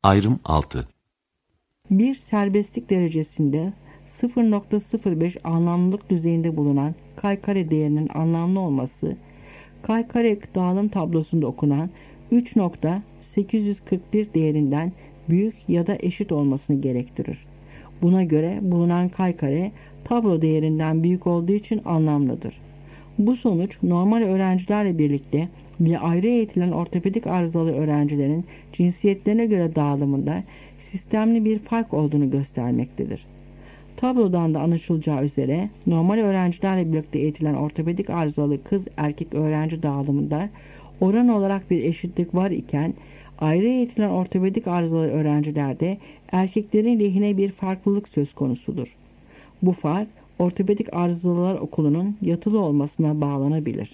Ayrım 6. Bir serbestlik derecesinde 0.05 anlamlılık düzeyinde bulunan k-kare değerinin anlamlı olması, k-kare dağılım tablosunda okunan 3.841 değerinden büyük ya da eşit olmasını gerektirir. Buna göre bulunan k-kare tablo değerinden büyük olduğu için anlamlıdır. Bu sonuç normal öğrencilerle birlikte ve ayrı eğitilen ortopedik arızalı öğrencilerin cinsiyetlerine göre dağılımında sistemli bir fark olduğunu göstermektedir. Tablodan da anlaşılacağı üzere normal öğrencilerle birlikte eğitilen ortopedik arızalı kız erkek öğrenci dağılımında oran olarak bir eşitlik var iken ayrı eğitilen ortopedik arızalı öğrencilerde erkeklerin lehine bir farklılık söz konusudur. Bu fark ortopedik arızalılar okulunun yatılı olmasına bağlanabilir.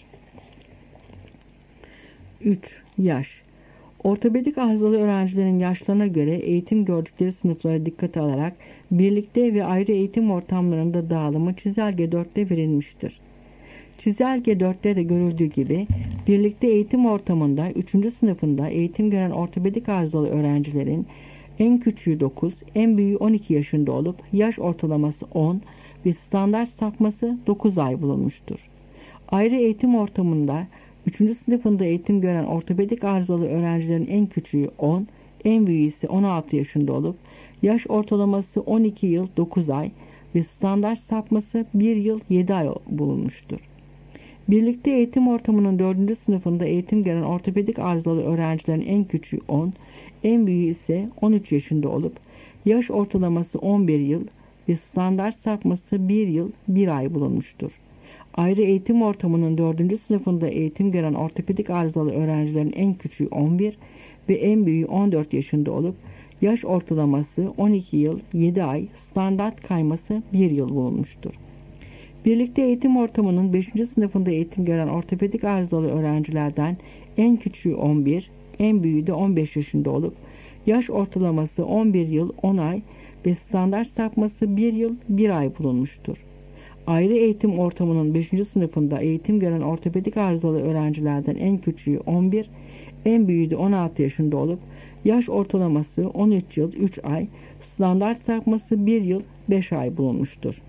3. Yaş. Ortopedik arızalı öğrencilerin yaşlarına göre eğitim gördükleri sınıflara dikkate alarak birlikte ve ayrı eğitim ortamlarında dağılımı çizelge 4'te verilmiştir. Çizelge 4'te de görüldüğü gibi birlikte eğitim ortamında 3. sınıfında eğitim gören ortopedik arızalı öğrencilerin en küçüğü 9, en büyüğü 12 yaşında olup yaş ortalaması 10 ve standart sapması 9 ay bulunmuştur. Ayrı eğitim ortamında 3. sınıfında eğitim gören ortopedik arızalı öğrencilerin en küçüğü 10, en büyüğü ise 16 yaşında olup yaş ortalaması 12 yıl 9 ay ve standart sapması 1 yıl 7 ay bulunmuştur. Birlikte eğitim ortamının 4. sınıfında eğitim gören ortopedik arızalı öğrencilerin en küçüğü 10, en büyüğü ise 13 yaşında olup yaş ortalaması 11 yıl ve standart sapması 1 yıl 1 ay bulunmuştur. Ayrı eğitim ortamının 4. sınıfında eğitim gören ortopedik arızalı öğrencilerin en küçüğü 11 ve en büyüğü 14 yaşında olup yaş ortalaması 12 yıl 7 ay, standart kayması 1 yıl bulunmuştur. Birlikte eğitim ortamının 5. sınıfında eğitim gören ortopedik arızalı öğrencilerden en küçüğü 11, en büyüğü de 15 yaşında olup yaş ortalaması 11 yıl 10 ay ve standart sapması 1 yıl 1 ay bulunmuştur. Ayrı eğitim ortamının 5. sınıfında eğitim gören ortopedik arızalı öğrencilerden en küçüğü 11, en büyüğü de 16 yaşında olup yaş ortalaması 13 yıl 3 ay, standart sapması 1 yıl 5 ay bulunmuştur.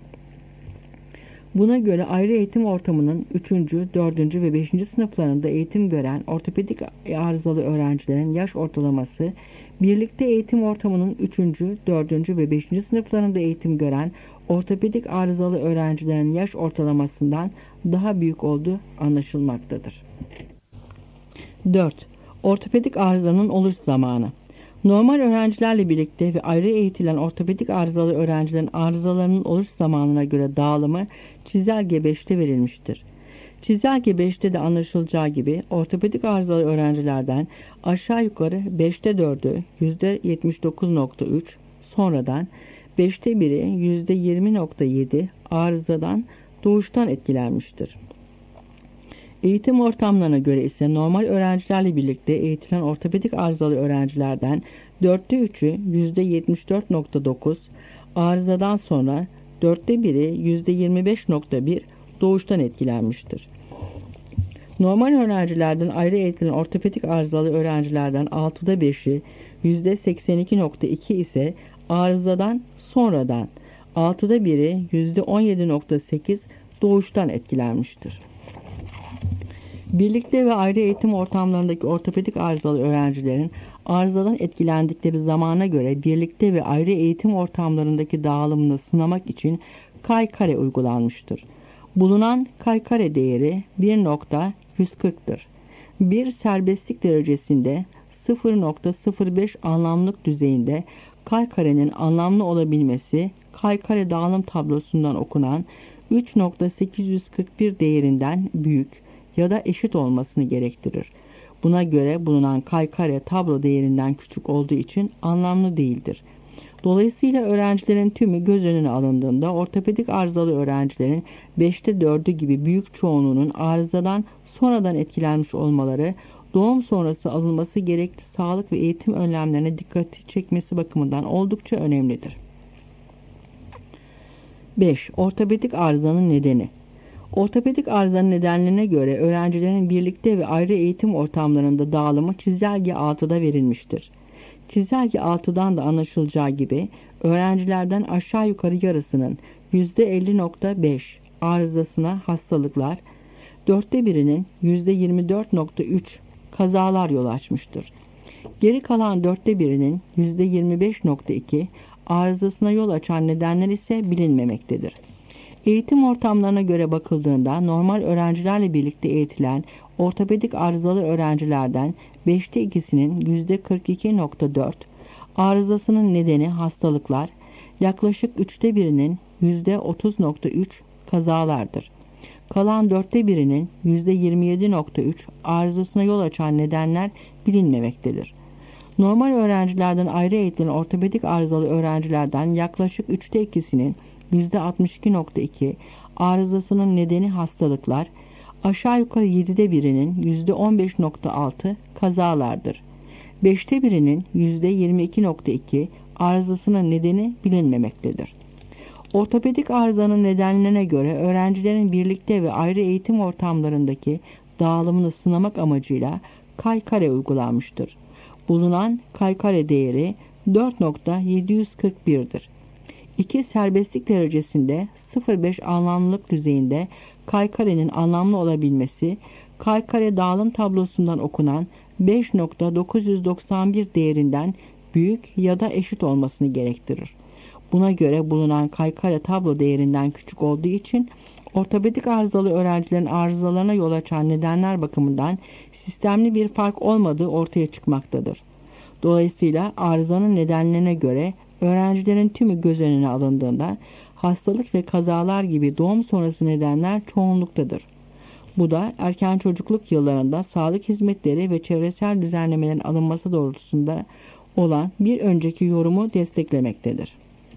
Buna göre ayrı eğitim ortamının 3., 4. ve 5. sınıflarında eğitim gören ortopedik arızalı öğrencilerin yaş ortalaması birlikte eğitim ortamının 3., 4. ve 5. sınıflarında eğitim gören ortopedik arızalı öğrencilerin yaş ortalamasından daha büyük olduğu anlaşılmaktadır. 4. Ortopedik arızanın oluş zamanı. Normal öğrencilerle birlikte ve ayrı eğitilen ortopedik arızalı öğrencilerin arızalarının oluş zamanına göre dağılımı çizelge 5'te verilmiştir. Çizelge 5'te de anlaşılacağı gibi ortopedik arızalı öğrencilerden aşağı yukarı 5'te 4'ü %79.3, sonradan 5'te 1'i %20.7 arızadan doğuştan etkilenmiştir. Eğitim ortamlarına göre ise normal öğrencilerle birlikte eğitilen ortopedik arızalı öğrencilerden 4'te 3'ü %74.9, arızadan sonra 4'te 1'i %25.1 doğuştan etkilenmiştir. Normal öğrencilerden ayrı eğitilen ortopedik arızalı öğrencilerden 6'da 5'i %82.2 ise arızadan sonradan 6'da 1'i %17.8 doğuştan etkilenmiştir. Birlikte ve ayrı eğitim ortamlarındaki ortopedik arızalı öğrencilerin arızadan etkilendikleri zamana göre birlikte ve ayrı eğitim ortamlarındaki dağılımını sınamak için k-kare uygulanmıştır. Bulunan k-kare değeri 1.140'tır. Bir serbestlik derecesinde 0.05 anlamlık düzeyinde k-karenin anlamlı olabilmesi k-kare dağılım tablosundan okunan 3.841 değerinden büyük ya da eşit olmasını gerektirir. Buna göre bulunan k-kare tablo değerinden küçük olduğu için anlamlı değildir. Dolayısıyla öğrencilerin tümü göz önüne alındığında ortopedik arızalı öğrencilerin 5'te 4'ü gibi büyük çoğunluğunun arızadan sonradan etkilenmiş olmaları doğum sonrası alınması gerekli sağlık ve eğitim önlemlerine dikkati çekmesi bakımından oldukça önemlidir. 5. Ortopedik arızanın nedeni. Ortopedik arızanın nedenlerine göre öğrencilerin birlikte ve ayrı eğitim ortamlarında dağılımı çizelge 6'da verilmiştir. Çizelge 6'dan da anlaşılacağı gibi öğrencilerden aşağı yukarı yarısının %50,5 arızasına hastalıklar, 1/4'inin %24,3 kazalar yol açmıştır. Geri kalan 1/4'inin %25,2 arızasına yol açan nedenler ise bilinmemektedir. Eğitim ortamlarına göre bakıldığında normal öğrencilerle birlikte eğitilen ortopedik arızalı öğrencilerden 5'te 2'sinin %42,4 arızasının nedeni hastalıklar, yaklaşık 1/3'inin %30,3 kazalardır. Kalan 1/4'inin %27,3 arızasına yol açan nedenler bilinmemektedir. Normal öğrencilerden ayrı eğitilen ortopedik arızalı öğrencilerden yaklaşık 3'te 2'sinin %62,2 arızasının nedeni hastalıklar, aşağı yukarı 7'de birinin %15,6 kazalardır. 5'te birinin %22,2 arızasının nedeni bilinmemektedir. Ortopedik arızanın nedenlerine göre öğrencilerin birlikte ve ayrı eğitim ortamlarındaki dağılımını sınamak amacıyla Kay-Kare uygulanmıştır. Bulunan Kay-Kare değeri 4,741'dir. 2 serbestlik derecesinde 0,5 anlamlılık düzeyinde Kay-Kare'nin anlamlı olabilmesi, Kay-Kare dağılım tablosundan okunan 5,991 değerinden büyük ya da eşit olmasını gerektirir. Buna göre bulunan Kay-Kare tablo değerinden küçük olduğu için ortopedik arızalı öğrencilerin arızalarına yol açan nedenler bakımından sistemli bir fark olmadığı ortaya çıkmaktadır. Dolayısıyla arızanın nedenlerine göre öğrencilerin tümü göz önüne alındığında hastalık ve kazalar gibi doğum sonrası nedenler çoğunluktadır. Bu da erken çocukluk yıllarında sağlık hizmetleri ve çevresel düzenlemelerin alınması doğrultusunda olan bir önceki yorumu desteklemektedir.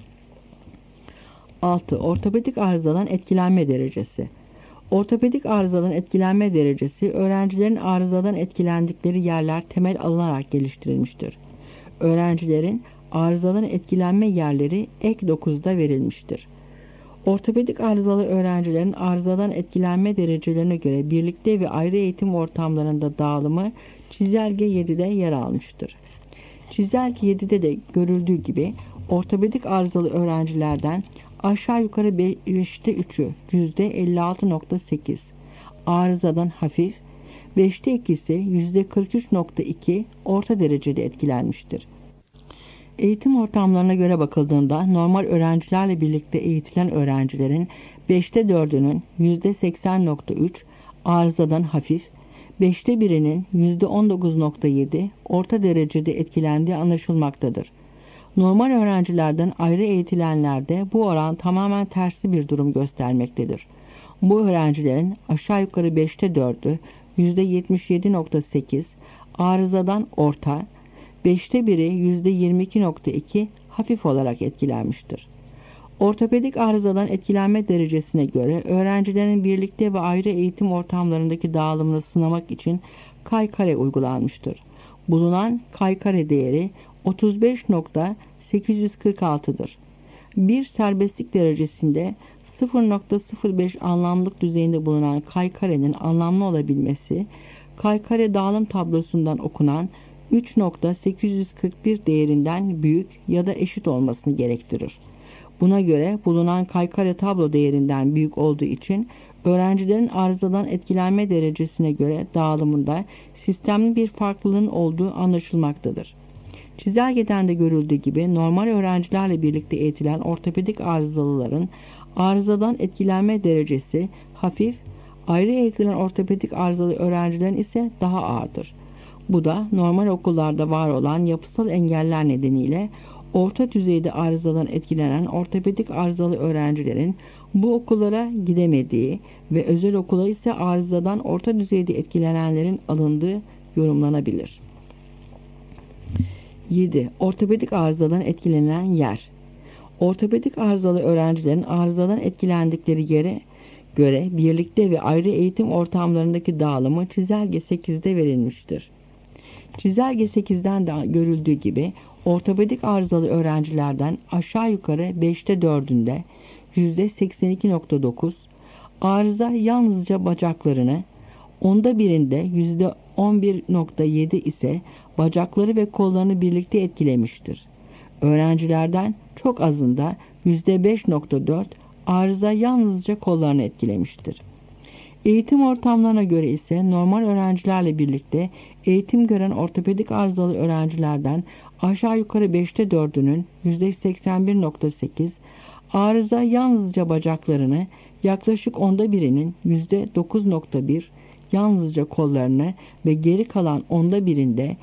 6. Ortopedik arızadan etkilenme derecesi. Ortopedik arızadan etkilenme derecesi öğrencilerin arızadan etkilendikleri yerler temel alınarak geliştirilmiştir. Öğrencilerin arızadan etkilenme yerleri ek 9'da verilmiştir. Ortopedik arızalı öğrencilerin arızadan etkilenme derecelerine göre birlikte ve ayrı eğitim ortamlarında dağılımı çizelge 7'de yer almıştır. Çizelge 7'de de görüldüğü gibi ortopedik arızalı öğrencilerden aşağı yukarı 5'te 3'ü %56,8 arızadan hafif, 5'te 2'si %43,2 orta derecede etkilenmiştir. Eğitim ortamlarına göre bakıldığında normal öğrencilerle birlikte eğitilen öğrencilerin 5'te 4'ünün %80,3 arızadan hafif, 5'te 1'inin %19,7 orta derecede etkilendiği anlaşılmaktadır. Normal öğrencilerden ayrı eğitilenlerde bu oran tamamen tersi bir durum göstermektedir. Bu öğrencilerin aşağı yukarı 5'te 4'ü %77,8 arızadan orta, 5'te 1'i %22,2 hafif olarak etkilenmiştir. Ortopedik arızadan etkilenme derecesine göre öğrencilerin birlikte ve ayrı eğitim ortamlarındaki dağılımını sınamak için Kay-Kare uygulanmıştır. Bulunan Kay-Kare değeri 35,846'dır. Bir serbestlik derecesinde 0,05 anlamlık düzeyinde bulunan Kay-Kare'nin anlamlı olabilmesi, Kay-Kare dağılım tablosundan okunan 3,841 değerinden büyük ya da eşit olmasını gerektirir. Buna göre bulunan Kay-Kare tablo değerinden büyük olduğu için öğrencilerin arızadan etkilenme derecesine göre dağılımında sistemli bir farklılığın olduğu anlaşılmaktadır. Çizelgeden de görüldüğü gibi normal öğrencilerle birlikte eğitilen ortopedik arızalıların arızadan etkilenme derecesi hafif, ayrı eğitilen ortopedik arızalı öğrencilerin ise daha ağırdır. Bu da normal okullarda var olan yapısal engeller nedeniyle orta düzeyde arızadan etkilenen ortopedik arızalı öğrencilerin bu okullara gidemediği ve özel okula ise arızadan orta düzeyde etkilenenlerin alındığı yorumlanabilir. 7. Ortopedik arızadan etkilenen yer. Ortopedik arızalı öğrencilerin arızadan etkilendikleri yere göre birlikte ve ayrı eğitim ortamlarındaki dağılımı çizelge 8'de verilmiştir. Çizelge 8'den de görüldüğü gibi ortopedik arızalı öğrencilerden aşağı yukarı 5'te 4'ünde %82,9 arıza yalnızca bacaklarını, onda birinde %11.7 ise bacakları ve kollarını birlikte etkilemiştir. Öğrencilerden çok azında %5.4 arıza yalnızca kollarını etkilemiştir. Eğitim ortamlarına göre ise normal öğrencilerle birlikte eğitim gören ortopedik arızalı öğrencilerden aşağı yukarı 5'te 4'ünün %81.8, arıza yalnızca bacaklarını, yaklaşık 1/10'inin %9.1, yalnızca kollarını ve geri kalan 1/10'inde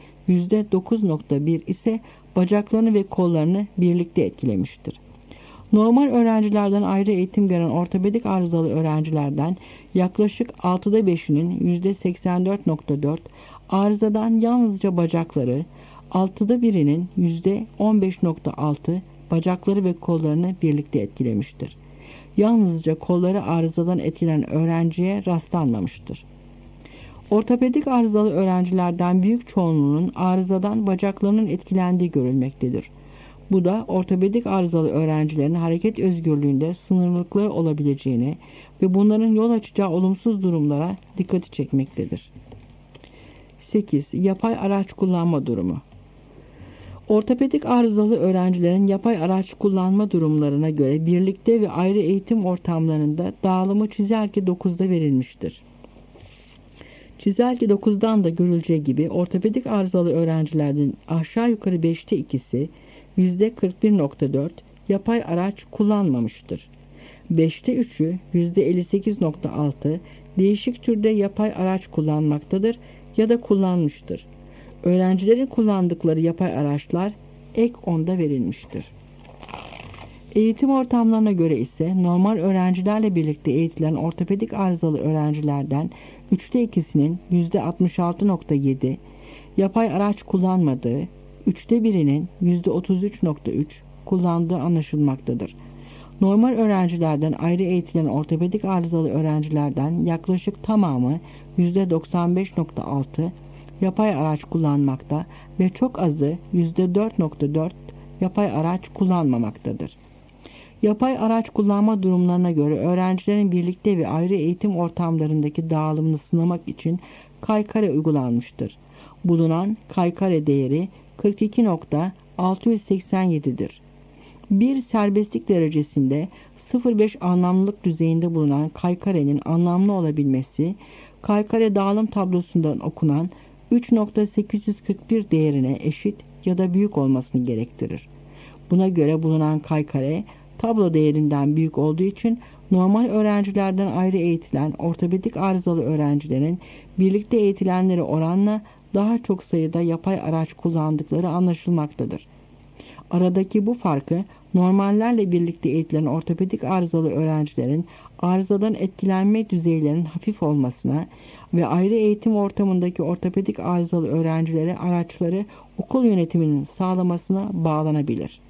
%9.1 ise bacaklarını ve kollarını birlikte etkilemiştir. Normal öğrencilerden ayrı eğitim gören ortopedik arızalı öğrencilerden yaklaşık 6'da 5'inin %84.4, arızadan yalnızca bacakları, 6'da 1'inin %15.6 bacakları ve kollarını birlikte etkilemiştir. Yalnızca kolları arızadan etkilenen öğrenciye rastlanmamıştır. Ortopedik arızalı öğrencilerden büyük çoğunluğunun arızadan bacaklarının etkilendiği görülmektedir. Bu da ortopedik arızalı öğrencilerin hareket özgürlüğünde sınırlılıkları olabileceğini ve bunların yol açacağı olumsuz durumlara dikkati çekmektedir. 8. Yapay araç kullanma durumu. Ortopedik arızalı öğrencilerin yapay araç kullanma durumlarına göre birlikte ve ayrı eğitim ortamlarında dağılımı çizelge 9'da verilmiştir. Çizelge 9'dan da görüleceği gibi ortopedik arızalı öğrencilerden aşağı yukarı 5'te 2'si %41.4 yapay araç kullanmamıştır. 5'te 3'ü %58.6 değişik türde yapay araç kullanmaktadır ya da kullanmıştır. Öğrencilerin kullandıkları yapay araçlar ek 10'da verilmiştir. Eğitim ortamlarına göre ise normal öğrencilerle birlikte eğitilen ortopedik arızalı öğrencilerden 3'te 2'sinin %66.7 yapay araç kullanmadığı, 3'te 1'inin %33.3 kullandığı anlaşılmaktadır. Normal öğrencilerden ayrı eğitilen ortopedik arızalı öğrencilerden yaklaşık tamamı %95.6 yapay araç kullanmakta ve çok azı %4.4 yapay araç kullanmamaktadır. Yapay araç kullanma durumlarına göre öğrencilerin birlikte ve ayrı eğitim ortamlarındaki dağılımını sınamak için kaykare uygulanmıştır. Bulunan kaykare değeri 42.687'dir. Bir serbestlik derecesinde 0,5 anlamlılık düzeyinde bulunan kaykarenin anlamlı olabilmesi, kaykare dağılım tablosundan okunan 3.841 değerine eşit ya da büyük olmasını gerektirir. Buna göre bulunan kaykare tablo değerinden büyük olduğu için normal öğrencilerden ayrı eğitilen ortopedik arızalı öğrencilerin birlikte eğitilenleri oranla daha çok sayıda yapay araç kullandıkları anlaşılmaktadır. Aradaki bu farkı normallerle birlikte eğitilen ortopedik arızalı öğrencilerin arızadan etkilenme düzeylerinin hafif olmasına ve ayrı eğitim ortamındaki ortopedik arızalı öğrencilere araçları okul yönetiminin sağlamasına bağlanabilir.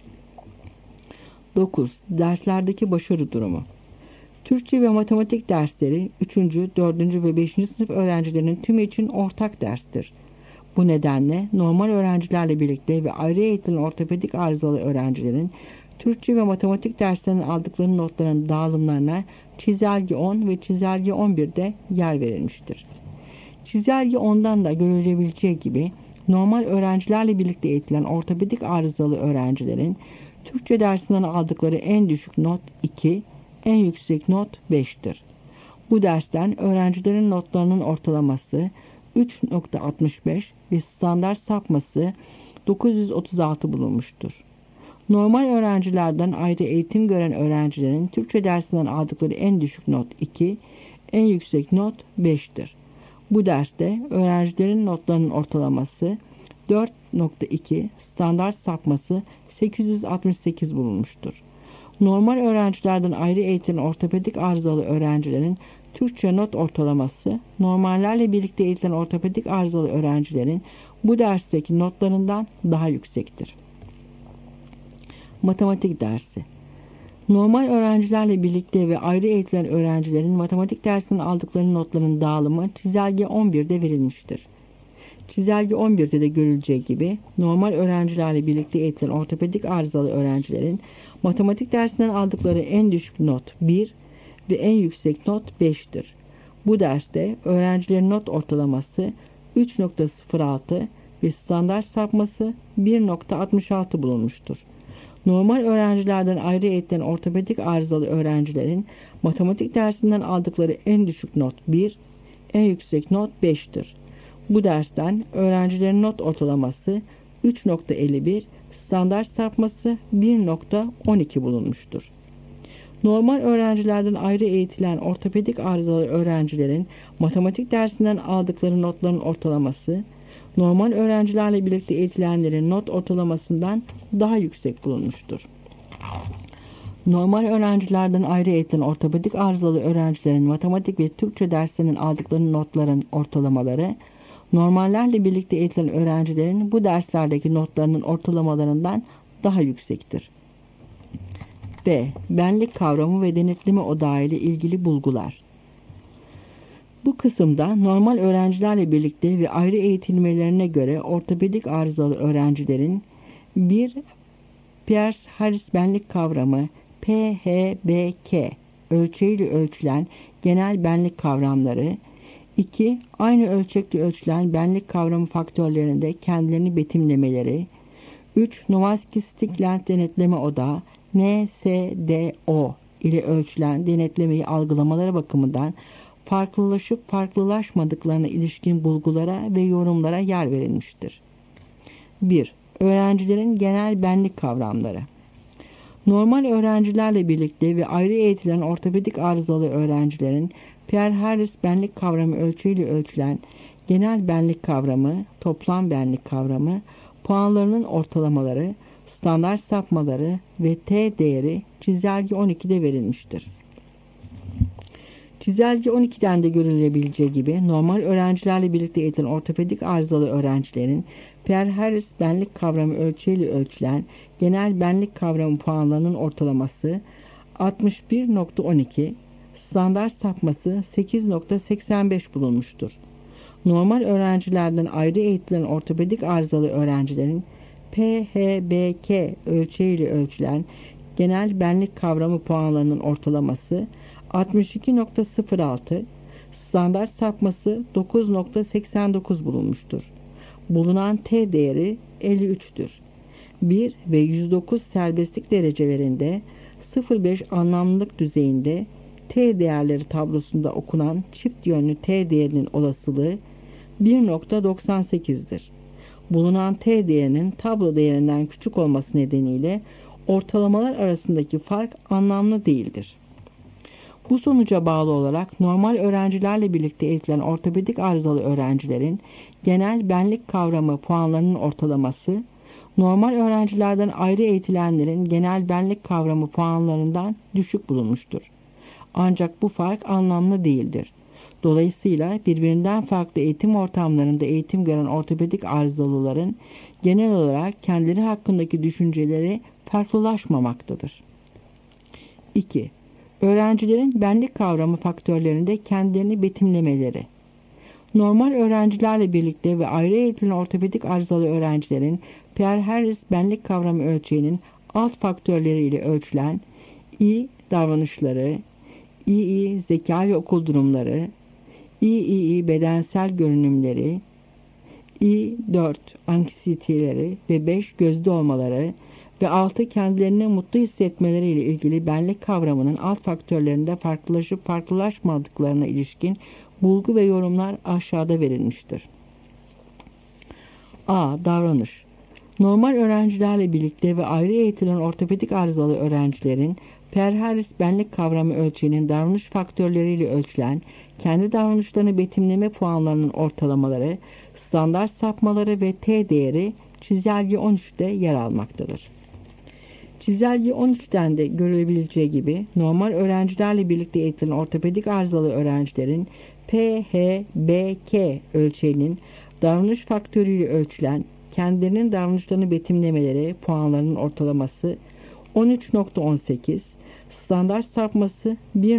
9. Derslerdeki başarı durumu. Türkçe ve matematik dersleri 3., 4. ve 5. sınıf öğrencilerinin tümü için ortak derstir. Bu nedenle normal öğrencilerle birlikte ve ayrı eğitilen ortopedik arızalı öğrencilerin Türkçe ve matematik derslerinin aldıkları notların dağılımlarına çizelge 10 ve çizelge 11'de yer verilmiştir. Çizelge 10'dan da görülebileceği gibi normal öğrencilerle birlikte eğitilen ortopedik arızalı öğrencilerin Türkçe dersinden aldıkları en düşük not 2, en yüksek not 5'tir. Bu dersten öğrencilerin notlarının ortalaması 3.65 ve standart sapması 936 bulunmuştur. Normal öğrencilerden ayrı eğitim gören öğrencilerin Türkçe dersinden aldıkları en düşük not 2, en yüksek not 5'tir. Bu derste öğrencilerin notlarının ortalaması 4.2, standart sapması 868 bulunmuştur. Normal öğrencilerden ayrı eğitilen ortopedik arızalı öğrencilerin Türkçe not ortalaması, normallerle birlikte eğitilen ortopedik arızalı öğrencilerin bu dersteki notlarından daha yüksektir. Matematik dersi. Normal öğrencilerle birlikte ve ayrı eğitilen öğrencilerin matematik dersinden aldıkları notların dağılımı çizelge 11'de verilmiştir. Çizelge 11'de de görüleceği gibi normal öğrencilerle birlikte eğitilen ortopedik arızalı öğrencilerin matematik dersinden aldıkları en düşük not 1 ve en yüksek not 5'tir. Bu derste öğrencilerin not ortalaması 3.06 ve standart sapması 1.66 bulunmuştur. Normal öğrencilerden ayrı eğitilen ortopedik arızalı öğrencilerin matematik dersinden aldıkları en düşük not 1, en yüksek not 5'tir. Bu dersten öğrencilerin not ortalaması 3.51, standart sapması 1.12 bulunmuştur. Normal öğrencilerden ayrı eğitilen ortopedik arızalı öğrencilerin matematik dersinden aldıkları notların ortalaması, normal öğrencilerle birlikte eğitilenlerin not ortalamasından daha yüksek bulunmuştur. Normal öğrencilerden ayrı eğitilen ortopedik arızalı öğrencilerin matematik ve Türkçe derslerinin aldıkları notların ortalamaları, normallerle birlikte eğitilen öğrencilerin bu derslerdeki notlarının ortalamalarından daha yüksektir. B. Benlik kavramı ve denetleme odağı ile ilgili bulgular. Bu kısımda normal öğrencilerle birlikte ve ayrı eğitilmelerine göre ortopedik arızalı öğrencilerin 1. Peirce-Harris benlik kavramı PHBK ölçeğiyle ölçülen genel benlik kavramları, 2. Aynı ölçekle ölçülen benlik kavramı faktörlerinde kendilerini betimlemeleri, 3. Novaski-Stickland denetleme odağı NSDO ile ölçülen denetlemeyi algılamaları bakımından farklılaşıp farklılaşmadıklarına ilişkin bulgulara ve yorumlara yer verilmiştir. 1. Öğrencilerin genel benlik kavramları. Normal öğrencilerle birlikte ve ayrı eğitilen ortopedik arızalı öğrencilerin Peirce-Harris benlik kavramı ölçeğiyle ölçülen genel benlik kavramı, toplam benlik kavramı, puanlarının ortalamaları, standart sapmaları ve T değeri çizelge 12'de verilmiştir. Çizelge 12'den de görülebileceği gibi normal öğrencilerle birlikte eğitilen ortopedik arızalı öğrencilerin Peirce-Harris benlik kavramı ölçeğiyle ölçülen genel benlik kavramı puanlarının ortalaması 61.12, standart sapması 8.85 bulunmuştur. Normal öğrencilerden ayrı eğitilen ortopedik arızalı öğrencilerin PHBK ölçeğiyle ölçülen genel benlik kavramı puanlarının ortalaması 62.06, standart sapması 9.89 bulunmuştur. Bulunan T değeri 53'tür. 1 ve 109 serbestlik derecelerinde 0,5 anlamlılık düzeyinde T değerleri tablosunda okunan çift yönlü T değerinin olasılığı 1.98'dir. Bulunan T değerinin tablo değerinden küçük olması nedeniyle ortalamalar arasındaki fark anlamlı değildir. Bu sonuca bağlı olarak normal öğrencilerle birlikte eğitilen ortopedik arızalı öğrencilerin genel benlik kavramı puanlarının ortalaması, normal öğrencilerden ayrı eğitilenlerin genel benlik kavramı puanlarından düşük bulunmuştur. Ancak bu fark anlamlı değildir. Dolayısıyla birbirinden farklı eğitim ortamlarında eğitim gören ortopedik arızalıların genel olarak kendileri hakkındaki düşünceleri farklılaşmamaktadır. 2. Öğrencilerin benlik kavramı faktörlerinde kendilerini betimlemeleri. Normal öğrencilerle birlikte ve ayrı eğitilen ortopedik arızalı öğrencilerin Peirce-Harris benlik kavramı ölçeğinin alt faktörleriyle ölçülen I davranışları, II zeka ve okul durumları, III bedensel görünümleri, I4 anksiyeteleri ve 5 gözde olmaları ve 6 kendilerini mutlu hissetmeleriyle ilgili benlik kavramının alt faktörlerinde farklılaşıp farklılaşmadıklarına ilişkin bulgu ve yorumlar aşağıda verilmiştir. A. Davranış. Normal öğrencilerle birlikte ve ayrı eğitilen ortopedik arızalı öğrencilerin Peirce-Harris benlik kavramı ölçeğinin davranış faktörleriyle ölçülen kendi davranışlarını betimleme puanlarının ortalamaları, standart sapmaları ve T değeri çizelge 13'te yer almaktadır. Çizelge 13'ten de görülebileceği gibi normal öğrencilerle birlikte eğitilen ortopedik arızalı öğrencilerin PHBK ölçeğinin davranış faktörüyle ölçülen kendilerinin davranışlarını betimlemeleri puanlarının ortalaması 13.18, standart sapması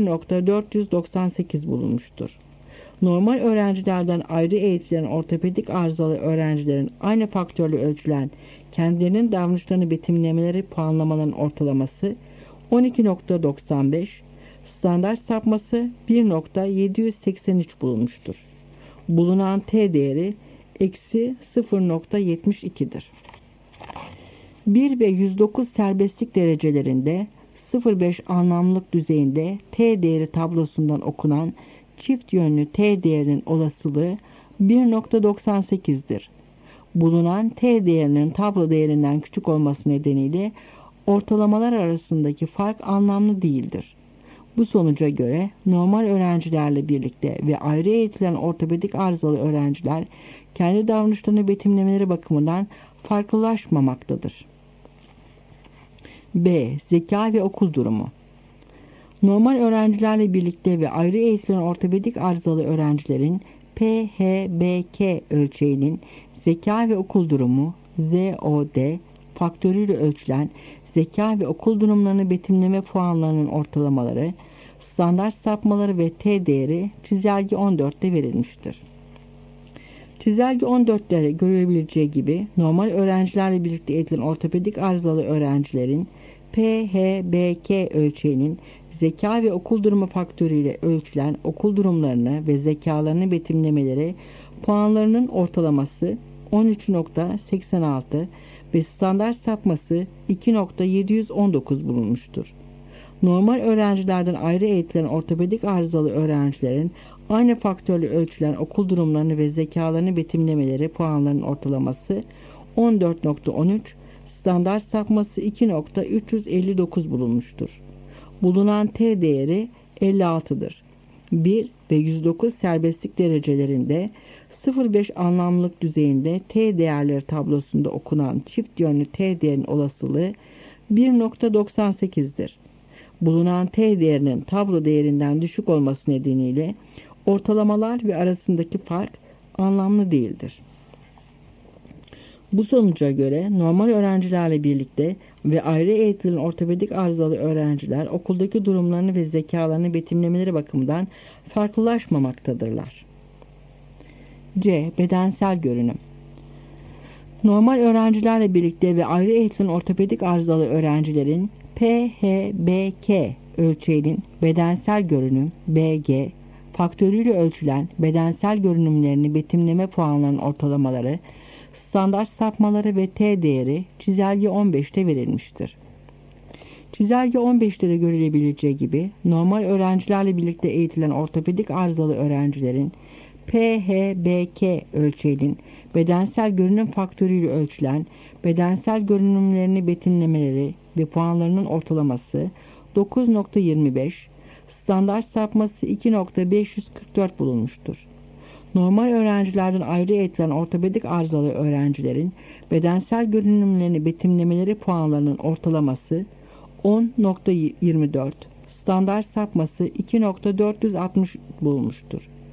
1.498 bulunmuştur. Normal öğrencilerden ayrı eğitilen ortopedik arızalı öğrencilerin aynı faktörle ölçülen kendilerinin davranışlarını betimlemeleri puanlamaların ortalaması 12.95, standart sapması 1.783 bulunmuştur. Bulunan T değeri eksi 0,72'dir. 1 ve 109 serbestlik derecelerinde 0,5 anlamlılık düzeyinde T değeri tablosundan okunan çift yönlü T değerinin olasılığı 1,98'dir. Bulunan T değerinin tablo değerinden küçük olması nedeniyle ortalamalar arasındaki fark anlamlı değildir. Bu sonuca göre normal öğrencilerle birlikte ve ayrı eğitilen ortopedik arızalı öğrenciler kendi davranışlarını betimlemeleri bakımından farklılaşmamaktadır. B. Zeka ve okul durumu. Normal öğrencilerle birlikte ve ayrı eğitilen ortopedik arızalı öğrencilerin PHBK ölçeğinin zeka ve okul durumu ZOD faktörüyle ölçülen zeka ve okul durumlarını betimleme puanlarının ortalamaları, standart sapmaları ve T değeri çizelge 14'te verilmiştir. Çizelge 14'te görülebileceği gibi normal öğrencilerle birlikte eğitilen ortopedik arızalı öğrencilerin PHBK ölçeğinin zeka ve okul durumu faktörüyle ölçülen okul durumlarını ve zekalarını betimlemeleri puanlarının ortalaması 13,86 ve standart sapması 2,719 bulunmuştur. Normal öğrencilerden ayrı eğitilen ortopedik arızalı öğrencilerin aynı faktörle ölçülen okul durumlarını ve zekalarını betimlemeleri puanlarının ortalaması 14,13, standart sapması 2,359 bulunmuştur. Bulunan T değeri 56'dır. 1 ve 109 serbestlik derecelerinde 0,5 anlamlılık düzeyinde T değerleri tablosunda okunan çift yönlü T değerinin olasılığı 1,98'dir. Bulunan T değerinin tablo değerinden düşük olması nedeniyle ortalamalar ve arasındaki fark anlamlı değildir. Bu sonuca göre normal öğrencilerle birlikte ve ayrı eğitilen ortopedik arızalı öğrenciler okuldaki durumlarını ve zekalarını betimlemeleri bakımından farklılaşmamaktadırlar. C. Bedensel görünüm. Normal öğrencilerle birlikte ve ayrı eğitilen ortopedik arızalı öğrencilerin PHBK ölçeğinin bedensel görünüm BG faktörüyle ölçülen bedensel görünümlerini betimleme puanlarının ortalamaları, standart sapmaları ve T değeri çizelge 15'te verilmiştir. Çizelge 15'te de görülebileceği gibi normal öğrencilerle birlikte eğitilen ortopedik arızalı öğrencilerin PHBK ölçeğinin bedensel görünüm faktörüyle ölçülen bedensel görünümlerini betimlemeleri ve puanlarının ortalaması 9,25, standart sapması 2,544 bulunmuştur. Normal öğrencilerden ayrı eğitilen ortopedik arızalı öğrencilerin bedensel görünümlerini betimlemeleri puanlarının ortalaması 10,24, standart sapması 2,460 bulunmuştur.